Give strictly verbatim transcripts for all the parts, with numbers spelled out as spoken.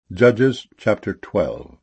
Judges chapter twelve.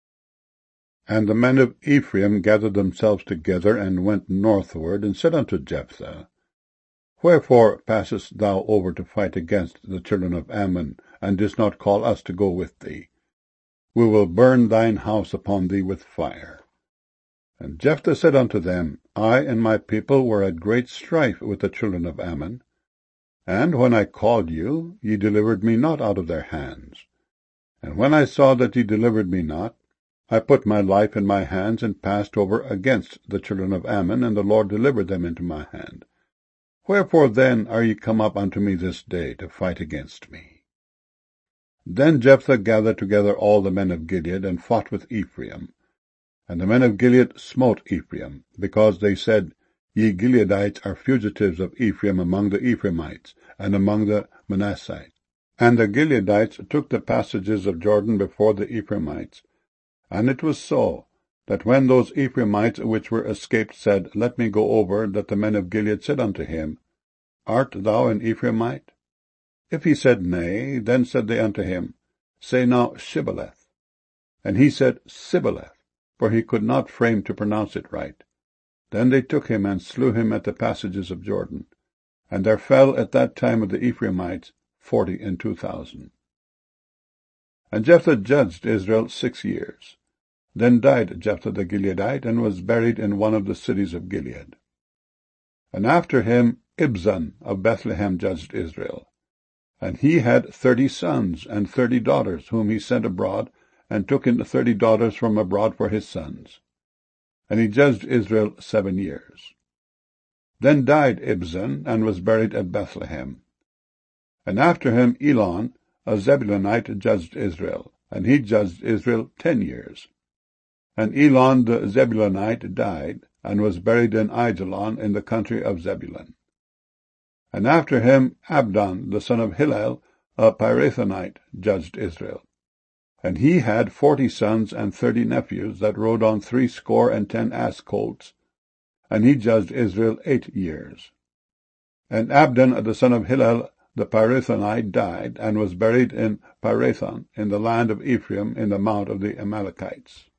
And the men of Ephraim gathered themselves together, and went northward, and said unto Jephthah, Wherefore passest thou over to fight against the children of Ammon, and didst not call us to go with thee? We will burn thine house upon thee with fire. And Jephthah said unto them, I and my people were at great strife with the children of Ammon, and when I called you, ye delivered me not out of their hands. And when I saw that ye delivered me not, I put my life in my hands, and passed over against the children of Ammon, and the Lord delivered them into my hand. Wherefore then are ye come up unto me this day, to fight against me? Then Jephthah gathered together all the men of Gilead, and fought with Ephraim. And the men of Gilead smote Ephraim, because they said, Ye Gileadites are fugitives of Ephraim among the Ephraimites, and among the Manassites. And the Gileadites took the passages of Jordan before the Ephraimites. And it was so, that when those Ephraimites which were escaped said, Let me go over, that the men of Gilead said unto him, Art thou an Ephraimite? If he said, Nay, then said they unto him, Say now Shibboleth. And he said, Sibboleth, for he could not frame to pronounce it right. Then they took him, and slew him at the passages of Jordan. And there fell at that time of the Ephraimites forty and two thousand. And Jephthah judged Israel six years. Then died Jephthah the Gileadite, and was buried in one of the cities of Gilead. And after him Ibzan of Bethlehem judged Israel. And he had thirty sons and thirty daughters, whom he sent abroad, and took in thirty daughters from abroad for his sons. And he judged Israel seven years. Then died Ibzan, and was buried at Bethlehem. And after him Elon, a Zebulunite, judged Israel, and he judged Israel ten years. And Elon the Zebulunite died, and was buried in Aijalon in the country of Zebulun. And after him Abdon the son of Hillel, a Pirathonite, judged Israel. And he had forty sons and thirty nephews, that rode on threescore and ten ass colts, and he judged Israel eight years. And Abdon the son of Hillel the Pirathonite died, and was buried in Pirathon, in the land of Ephraim, in the mount of the Amalekites.